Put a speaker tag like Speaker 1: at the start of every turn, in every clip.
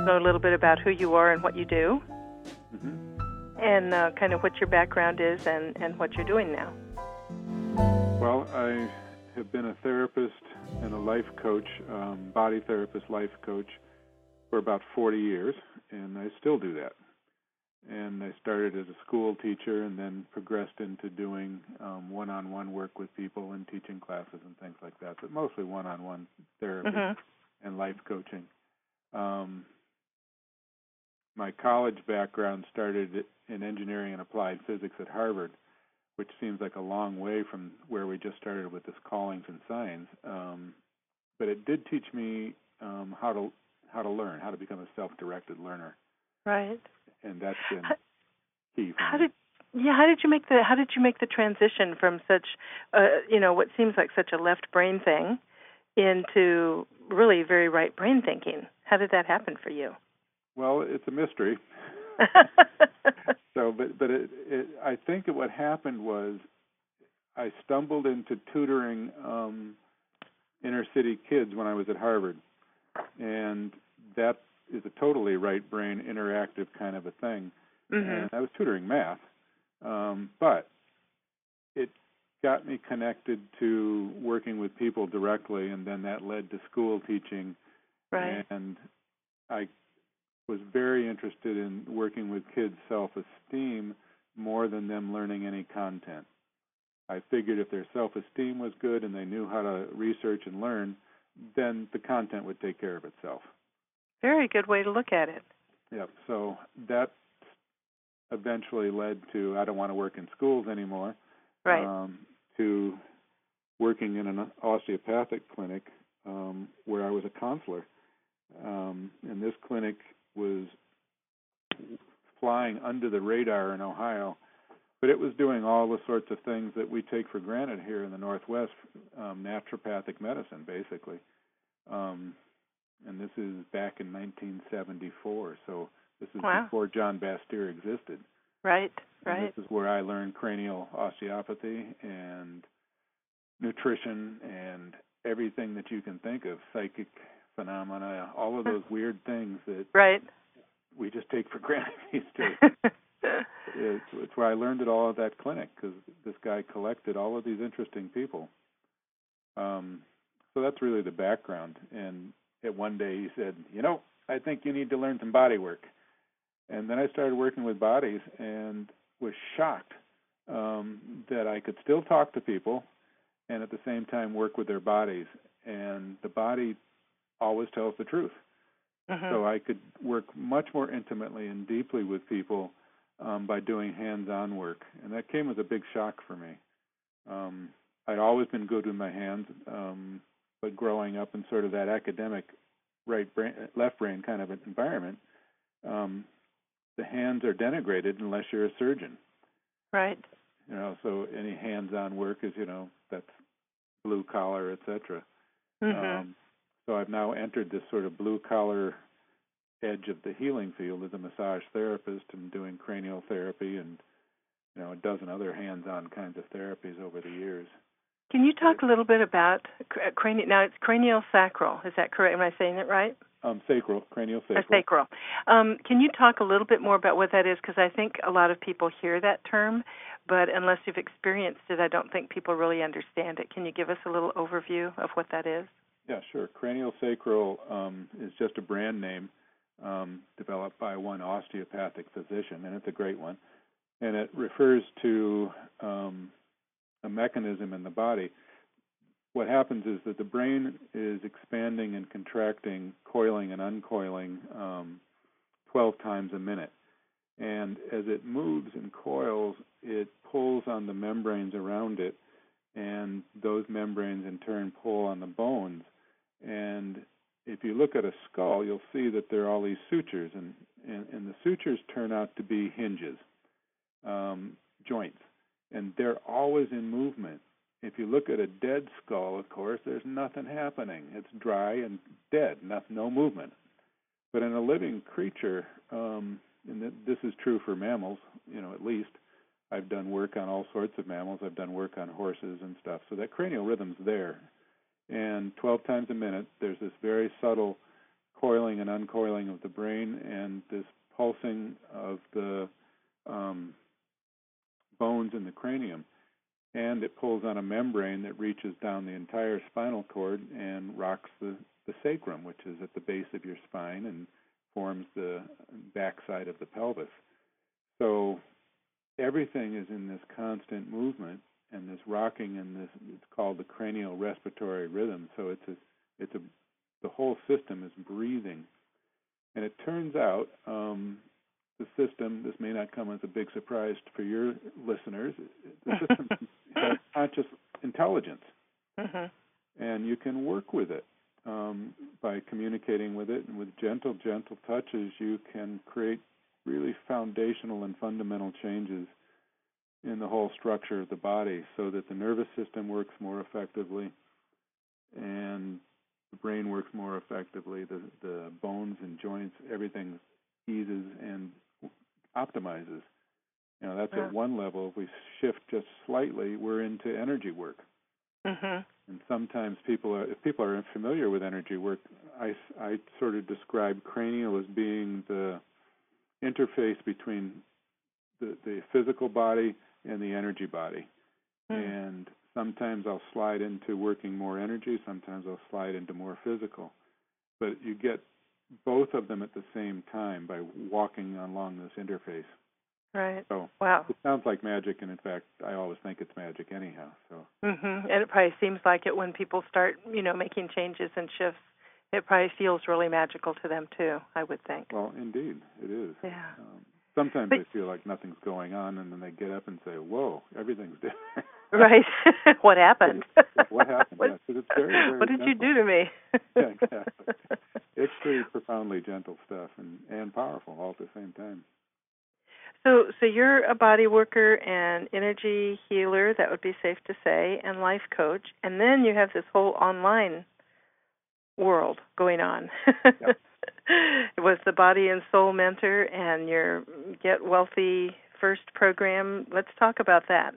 Speaker 1: know a little bit about who you are and what you do, and kind of what your background is and what you're doing now.
Speaker 2: Well, I have been a therapist and a life coach, body therapist, life coach, for about 40 years, and I still do that. And I started as a school teacher and then progressed into doing one-on-one work with people and teaching classes and things like that, but mostly one-on-one therapy and life coaching. My college background started in engineering and applied physics at Harvard, which seems like a long way from where we just started with this callings in science. But it did teach me how to learn, how to become a self-directed learner.
Speaker 1: Right.
Speaker 2: And that's been key for
Speaker 1: how
Speaker 2: me.
Speaker 1: How did you make the transition from such what seems like such a left brain thing into really very right brain thinking? How did that happen for you?
Speaker 2: Well, it's a mystery. But I think what happened was I stumbled into tutoring inner city kids when I was at Harvard, and that is a totally right brain interactive kind of a thing. And I was tutoring math, but it got me connected to working with people directly, and then that led to school teaching.
Speaker 1: Right.
Speaker 2: And I was very interested in working with kids' self-esteem more than them learning any content. I figured if their self-esteem was good and they knew how to research and learn, then the content would take care of itself.
Speaker 1: Very good way to look at it.
Speaker 2: Yep. So that eventually led to I don't want to work in schools anymore.
Speaker 1: Right.
Speaker 2: To working in an osteopathic clinic where I was a counselor. And this clinic was flying under the radar in Ohio, but it was doing all the sorts of things that we take for granted here in the Northwest, naturopathic medicine, basically. And this is back in 1974, so this is before John Bastyr existed.
Speaker 1: Right.
Speaker 2: And this is where I learned cranial osteopathy and nutrition and everything that you can think of, psychic phenomena, all of those weird things that we just take for granted these days. It's where I learned it all at that clinic, because this guy collected all of these interesting people. So that's really the background. And one day he said, I think you need to learn some body work. And then I started working with bodies and was shocked that I could still talk to people and at the same time work with their bodies. And the body always tells the truth. So I could work much more intimately and deeply with people by doing hands-on work. And that came as a big shock for me. I'd always been good with my hands, but growing up in sort of that academic right brain, left brain kind of an environment, the hands are denigrated unless you're a surgeon.
Speaker 1: Right.
Speaker 2: So any hands-on work is, that's blue collar, etc. So I've now entered this sort of blue-collar edge of the healing field as a massage therapist and doing cranial therapy and, a dozen other hands-on kinds of therapies over the years.
Speaker 1: Can you talk a little bit about cranial? Now, it's craniosacral. Is that correct? Am I saying it right?
Speaker 2: Sacral, craniosacral.
Speaker 1: Sacral. Can you talk a little bit more about what that is? Because I think a lot of people hear that term, but unless you've experienced it, I don't think people really understand it. Can you give us a little overview of what that is?
Speaker 2: Yeah, sure. Craniosacral is just a brand name developed by one osteopathic physician, and it's a great one. And it refers to a mechanism in the body. What happens is that the brain is expanding and contracting, coiling and uncoiling 12 times a minute. And as it moves and coils, it pulls on the membranes around it, and those membranes in turn pull on the bones. And if you look at a skull, you'll see that there are all these sutures, and the sutures turn out to be hinges, joints, and they're always in movement. If you look at a dead skull, of course, there's nothing happening. It's dry and dead, no movement. But in a living creature, and this is true for mammals, at least, I've done work on all sorts of mammals. I've done work on horses and stuff. So that cranial rhythm's there. And 12 times a minute, there's this very subtle coiling and uncoiling of the brain and this pulsing of the bones in the cranium. And it pulls on a membrane that reaches down the entire spinal cord and rocks the sacrum, which is at the base of your spine and forms the backside of the pelvis. So everything is in this constant movement and this rocking and this, it's called the cranial respiratory rhythm. So the whole system is breathing. And it turns out the system, this may not come as a big surprise for your listeners, the system has conscious intelligence. Mm-hmm. And you can work with it by communicating with it, and with gentle touches you can create really foundational and fundamental changes in the whole structure of the body so that the nervous system works more effectively and the brain works more effectively, the bones and joints, everything eases and optimizes. You know, that's at one level. If we shift just slightly, we're into energy work. Mm-hmm. And sometimes if people are familiar with energy work, I sort of describe cranial as being the interface between the physical body and the energy body. And sometimes I'll slide into working more energy, sometimes I'll slide into more physical. But you get both of them at the same time by walking along this interface.
Speaker 1: Right.
Speaker 2: So
Speaker 1: wow.
Speaker 2: It sounds like magic, and in fact, I always think it's magic anyhow. So.
Speaker 1: Mm-hmm. And it probably seems like it when people start, making changes and shifts. It probably feels really magical to them too, I would think.
Speaker 2: Well, indeed, it is.
Speaker 1: Yeah.
Speaker 2: Sometimes they feel like nothing's going on, and then they get up and say, "Whoa, everything's different."
Speaker 1: Right. What happened?
Speaker 2: What happened? Yes, it's very, very
Speaker 1: what did
Speaker 2: gentle.
Speaker 1: you do to me?
Speaker 2: Yeah, exactly. It's pretty profoundly gentle stuff and powerful all at the same time.
Speaker 1: So you're a body worker and energy healer, that would be safe to say, and life coach, and then you have this whole online world going on. Yep. It was the Body and Soul Mentor and your Get Wealthy First program. Let's talk about that.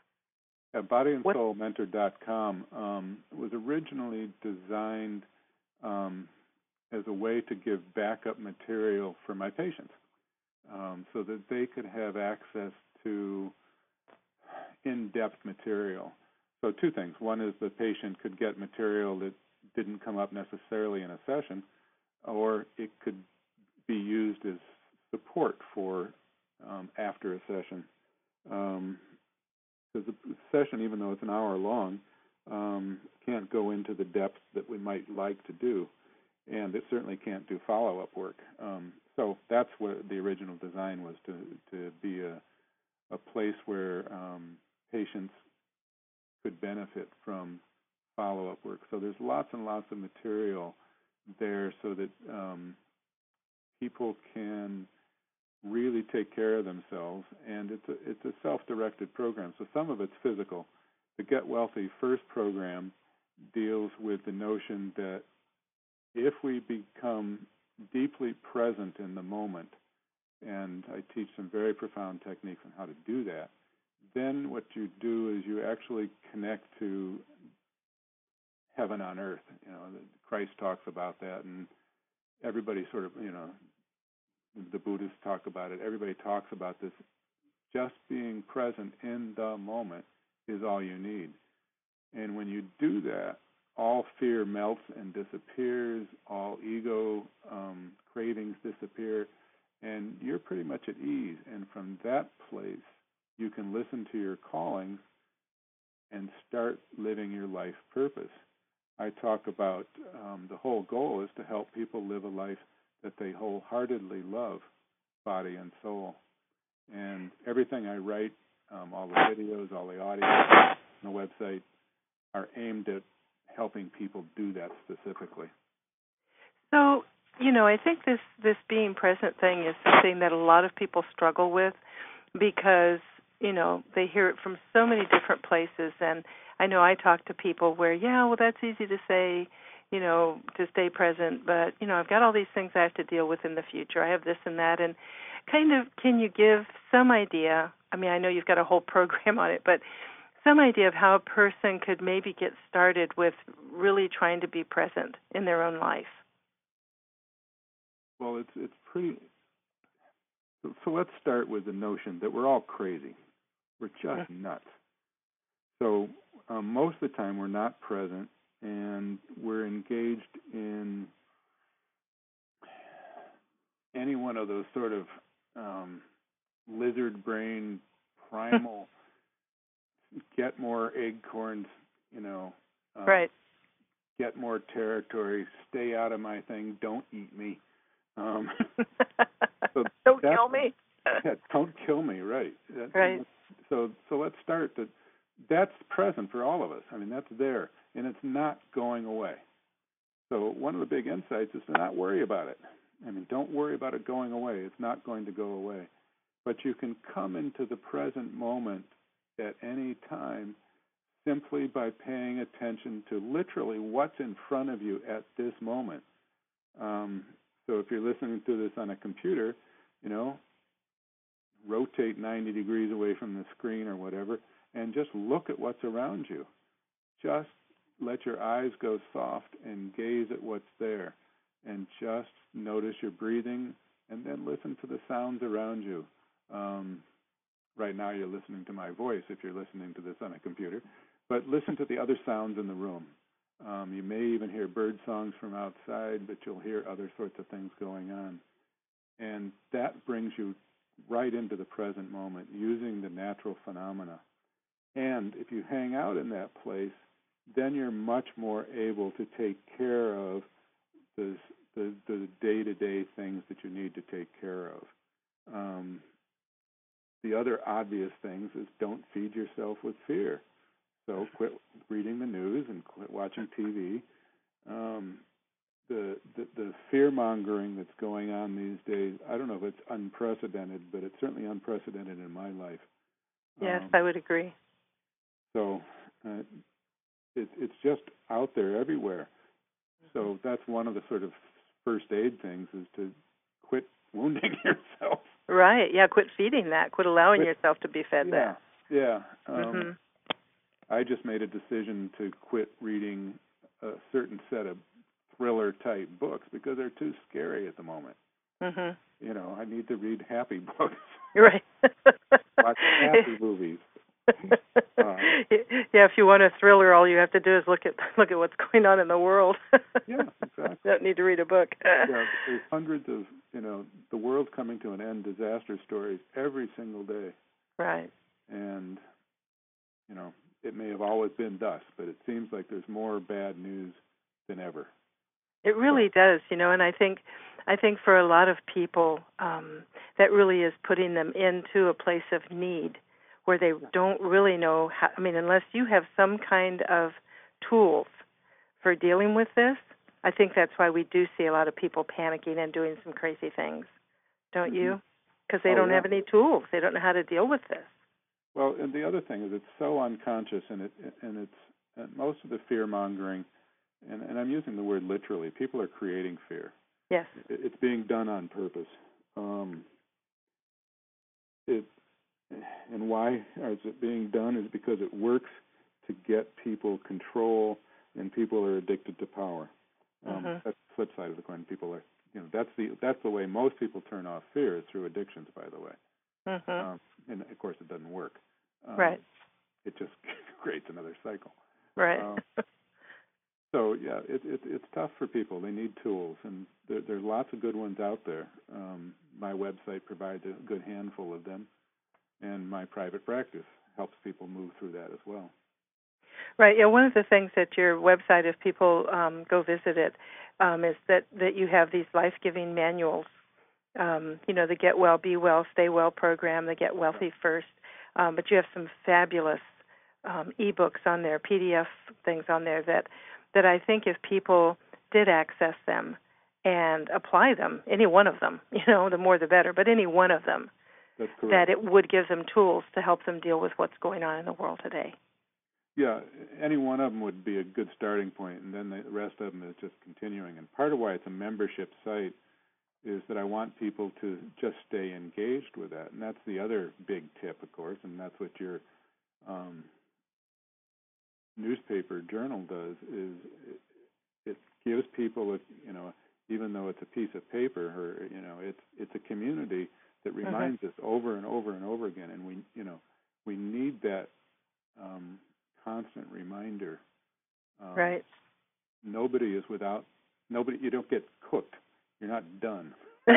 Speaker 2: BodyandSoulMentor.com was originally designed as a way to give backup material for my patients so that they could have access to in-depth material. So two things. One is the patient could get material that didn't come up necessarily in a session, or it could be used as support for after a session. Because the session, even though it's an hour long, can't go into the depth that we might like to do, and it certainly can't do follow-up work. So that's what the original design was, to be a place where patients could benefit from follow-up work. So there's lots and lots of material there so that people can really take care of themselves, and it's a self-directed program. So some of it's physical. The Get Wealthy First program deals with the notion that if we become deeply present in the moment, and I teach some very profound techniques on how to do that, then what you do is you actually connect to heaven on earth. Christ talks about that, and everybody sort of, the Buddhists talk about it. Everybody talks about this. Just being present in the moment is all you need. And when you do that, all fear melts and disappears, all ego cravings disappear, and you're pretty much at ease. And from that place, you can listen to your callings and start living your life purpose. I talk about the whole goal is to help people live a life that they wholeheartedly love, body and soul. And everything I write, all the videos, all the audio on the website, are aimed at helping people do that specifically.
Speaker 1: So, I think this being present thing is something that a lot of people struggle with because, they hear it from so many different places. And I know I talk to people where, that's easy to say, to stay present, but, I've got all these things I have to deal with in the future. I have this and that. And kind of, can you give some idea? I mean, I know you've got a whole program on it, but some idea of how a person could maybe get started with really trying to be present in their own life.
Speaker 2: Well, it's pretty. So let's start with the notion that we're all crazy. We're just nuts. So most of the time we're not present, and we're engaged in any one of those sort of lizard brain primal get more acorns,
Speaker 1: right.
Speaker 2: Get more territory, stay out of my thing, don't eat me. So
Speaker 1: don't kill me.
Speaker 2: Yeah, don't kill me, right.
Speaker 1: Right.
Speaker 2: So let's start that that's present for all of us. I mean, that's there, and it's not going away. So one of the big insights is to not worry about it. I mean, don't worry about it going away. It's not going to go away. But you can come into the present moment at any time simply by paying attention to literally what's in front of you at this moment. So if you're listening to this on a computer, rotate 90 degrees away from the screen or whatever, and just look at what's around you. Just let your eyes go soft and gaze at what's there, and just notice your breathing, and then listen to the sounds around you. Right now you're listening to my voice if you're listening to this on a computer, but listen to the other sounds in the room. You may even hear bird songs from outside, but you'll hear other sorts of things going on. And that brings you right into the present moment using the natural phenomena. And if you hang out in that place, then you're much more able to take care of the day-to-day things that you need to take care of. The other obvious things is don't feed yourself with fear. So quit reading the news and quit watching TV. The fear-mongering that's going on these days, I don't know if it's unprecedented, but it's certainly unprecedented in my life.
Speaker 1: Yes, I would agree.
Speaker 2: So it's just out there everywhere. So that's one of the sort of first aid things is to quit wounding yourself.
Speaker 1: Right, yeah, quit feeding that. Quit allowing yourself to be fed that.
Speaker 2: Yeah. I just made a decision to quit reading a certain set of thriller-type books because they're too scary at the moment. I need to read happy books.
Speaker 1: Right.
Speaker 2: Watch happy movies.
Speaker 1: Yeah, if you want a thriller, all you have to do is look at what's going on in the world.
Speaker 2: Yeah, exactly.
Speaker 1: You don't need to read a book.
Speaker 2: Yeah, there's hundreds of, the world coming to an end disaster stories every single day.
Speaker 1: Right.
Speaker 2: And, it may have always been thus, but it seems like there's more bad news than ever.
Speaker 1: It really does, and I think for a lot of people, that really is putting them into a place of need where they don't really know how, unless you have some kind of tools for dealing with this, I think that's why we do see a lot of people panicking and doing some crazy things, don't you? Because they don't have any tools. They don't know how to deal with this.
Speaker 2: Well, and the other thing is it's so unconscious, and most of the fear-mongering, and I'm using the word literally, people are creating fear.
Speaker 1: Yes.
Speaker 2: It's being done on purpose. And why is it being done is because it works to get people control, and people are addicted to power. That's the flip side of the coin. People are, that's the way most people turn off fear is through addictions, by the way. And of course, it doesn't work.
Speaker 1: Right.
Speaker 2: It just creates another cycle.
Speaker 1: Right.
Speaker 2: So yeah, it's tough for people. They need tools, and there's lots of good ones out there. My website provides a good handful of them, and my private practice helps people move through that as well. Right.
Speaker 1: Yeah. One of the things at your website, if people go visit it, is that you have these life-giving manuals. The Get Well, Be Well, Stay Well program, the Get Wealthy First. But you have some fabulous e-books on there, PDF things on there that I think if people did access them and apply them, any one of them, the more the better, but any one of them,
Speaker 2: that's correct,
Speaker 1: that it would give them tools to help them deal with what's going on in the world today.
Speaker 2: Yeah, any one of them would be a good starting point, and then the rest of them is just continuing. And part of why it's a membership site is that I want people to just stay engaged with that. And that's the other big tip, of course, and that's what your newspaper journal does, is it gives people, even even though it's a piece of paper, or it's a community that reminds us over and over and over again, and we need that constant reminder.
Speaker 1: Right.
Speaker 2: Nobody is without. Nobody. You don't get cooked. You're not done.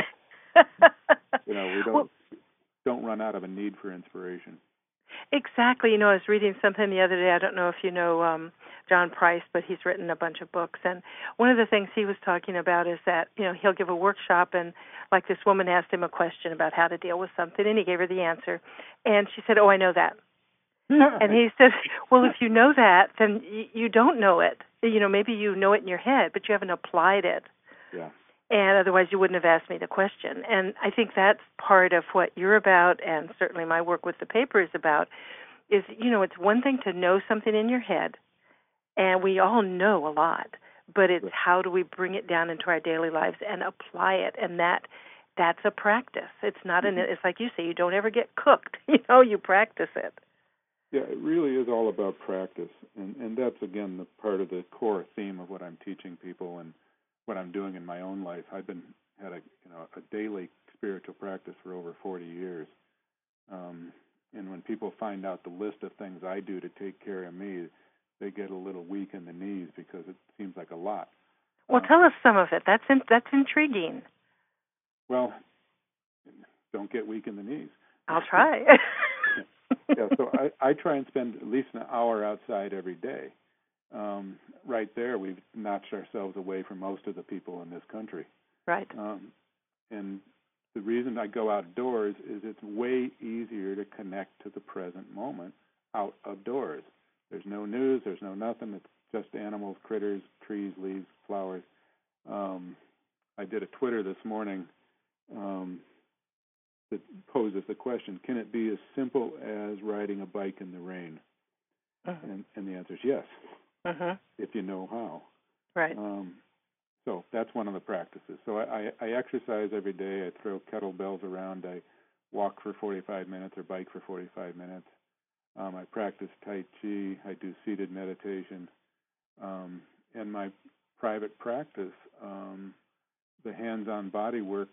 Speaker 2: We don't run out of a need for inspiration.
Speaker 1: Exactly. I was reading something the other day. I don't know if you know John Price, but he's written a bunch of books. And one of the things he was talking about is that, he'll give a workshop, and like this woman asked him a question about how to deal with something, and he gave her the answer. And she said, "Oh, I know that." And he said, "Well, if you know that, then you don't know it. Maybe you know it in your head, but you haven't applied it.
Speaker 2: Yeah.
Speaker 1: And otherwise you wouldn't have asked me the question." And I think that's part of what you're about, and certainly my work with the paper is about, is, it's one thing to know something in your head, and we all know a lot, but it's how do we bring it down into our daily lives and apply it, and that's a practice. It's not it's like you say, you don't ever get cooked, you practice it.
Speaker 2: Yeah, it really is all about practice, and that's, again, the part of the core theme of what I'm teaching people and what I'm doing in my own life. I've had a daily spiritual practice for over 40 years, and when people find out the list of things I do to take care of me, they get a little weak in the knees because it seems like a lot.
Speaker 1: Well, tell us some of it. That's intriguing.
Speaker 2: Well, don't get weak in the knees.
Speaker 1: I'll try.
Speaker 2: Yeah, so I try and spend at least an hour outside every day. Right there, we've notched ourselves away from most of the people in this country.
Speaker 1: Right.
Speaker 2: And the reason I go outdoors is it's way easier to connect to the present moment out of doors. There's no news, there's no nothing. It's just animals, critters, trees, leaves, flowers. I did a Twitter this morning that poses the question, can it be as simple as riding a bike in the rain? And the answer is yes, if you know how.
Speaker 1: Right.
Speaker 2: So that's one of the practices. So I exercise every day. I throw kettlebells around. I walk for 45 minutes or bike for 45 minutes. I practice Tai Chi. I do seated meditation. And my private practice, the hands-on body work,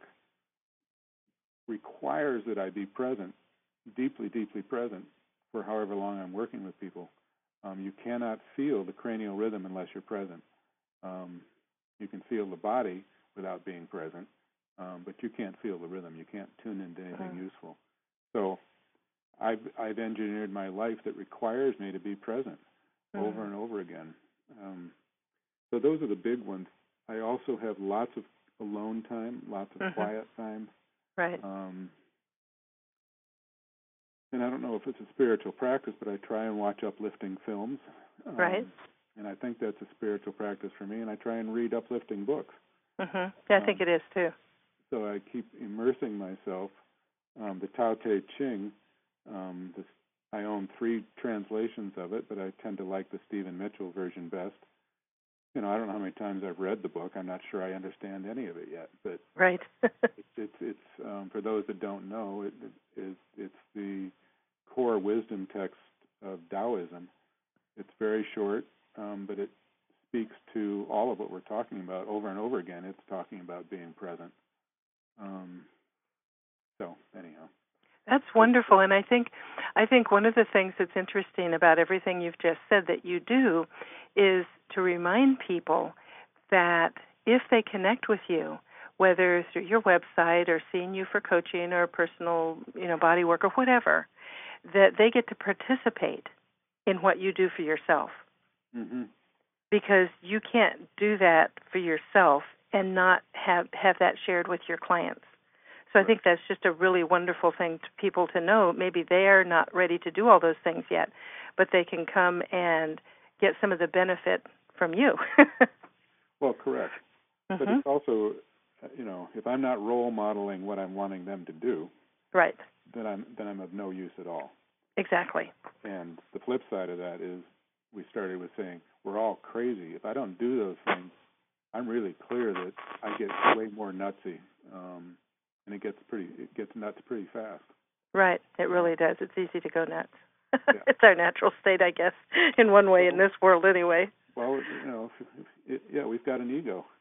Speaker 2: requires that I be present, deeply, deeply present, for however long I'm working with people. You cannot feel the cranial rhythm unless you're present. You can feel the body without being present, but you can't feel the rhythm. You can't tune into anything useful. So I've engineered my life that requires me to be present over and over again. So those are the big ones. I also have lots of alone time, lots of quiet time.
Speaker 1: Right.
Speaker 2: And I don't know if it's a spiritual practice, but I try and watch uplifting films.
Speaker 1: Right.
Speaker 2: And I think that's a spiritual practice for me, and I try and read uplifting books.
Speaker 1: Yeah, I think it is, too.
Speaker 2: So I keep immersing myself. The Tao Te Ching, I own 3 translations of it, but I tend to like the Stephen Mitchell version best. I don't know how many times I've read the book. I'm not sure I understand any of it yet. But
Speaker 1: right.
Speaker 2: it's for those that don't know, it's the core wisdom text of Taoism. It's very short, but it speaks to all of what we're talking about over and over again. It's talking about being present. So anyhow.
Speaker 1: That's wonderful, and I think one of the things that's interesting about everything you've just said that you do is to remind people that if they connect with you, whether through your website or seeing you for coaching or personal, body work or whatever, that they get to participate in what you do for yourself. Because you can't do that for yourself and not have that shared with your clients. So I think that's just a really wonderful thing to people to know. Maybe they are not ready to do all those things yet, but they can come and get some of the benefit from you.
Speaker 2: Well, correct. But it's also, if I'm not role modeling what I'm wanting them to do,
Speaker 1: right,
Speaker 2: then I'm of no use at all.
Speaker 1: Exactly.
Speaker 2: And the flip side of that is we started with saying we're all crazy. If I don't do those things, I'm really clear that I get way more nutsy. And it gets nuts pretty fast. Right,
Speaker 1: it really does. It's easy to go nuts. It's our natural state, I guess, in one way, in this world anyway.
Speaker 2: Well, we've got an ego.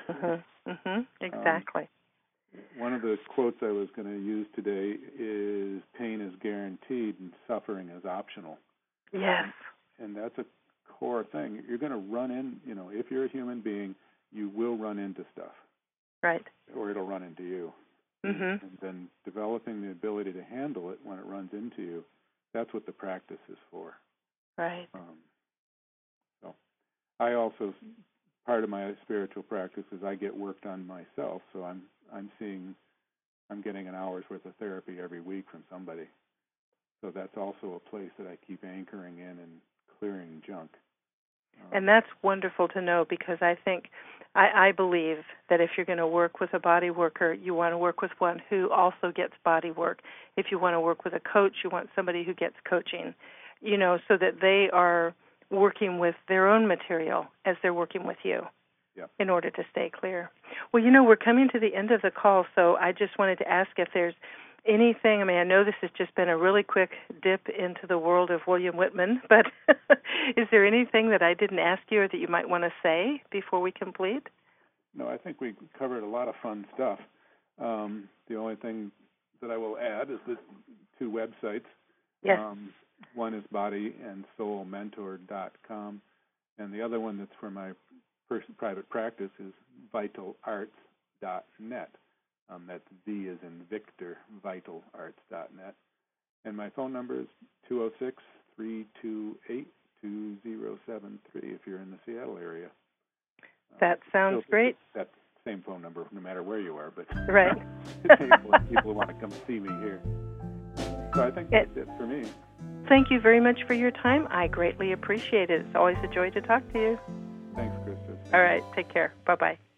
Speaker 1: Exactly.
Speaker 2: One of the quotes I was going to use today is pain is guaranteed and suffering is optional.
Speaker 1: Yes.
Speaker 2: And that's a core thing. You're going to run in, if you're a human being, you will run into stuff.
Speaker 1: Right.
Speaker 2: Or it'll run into you. And then developing the ability to handle it when it runs into you, that's what the practice is for.
Speaker 1: Right.
Speaker 2: So I also, part of my spiritual practice is I get work done myself, so I'm getting an hour's worth of therapy every week from somebody. So that's also a place that I keep anchoring in and clearing junk.
Speaker 1: And that's wonderful to know, because I believe that if you're going to work with a body worker, you want to work with one who also gets body work. If you want to work with a coach, you want somebody who gets coaching, so that they are working with their own material as they're working with you.
Speaker 2: Yep.
Speaker 1: In order to stay clear. Well, we're coming to the end of the call, so I just wanted to ask if there's anything. I know this has just been a really quick dip into the world of William Whitman, but is there anything that I didn't ask you or that you might want to say before we complete?
Speaker 2: No, I think we covered a lot of fun stuff. The only thing that I will add is the two websites.
Speaker 1: Yes.
Speaker 2: One is bodyandsoulmentor.com, and the other one that's for my private practice is vitalarts.net. That's V as in Victor, vitalarts.net. And my phone number is 206-328-2073 if you're in the Seattle area.
Speaker 1: That sounds great.
Speaker 2: That same phone number no matter where you are, but
Speaker 1: right.
Speaker 2: people want to come see me here. So I think that's it for me.
Speaker 1: Thank you very much for your time. I greatly appreciate it. It's always a joy to talk to you.
Speaker 2: Thanks, Krista.
Speaker 1: All right. Take care. Bye-bye.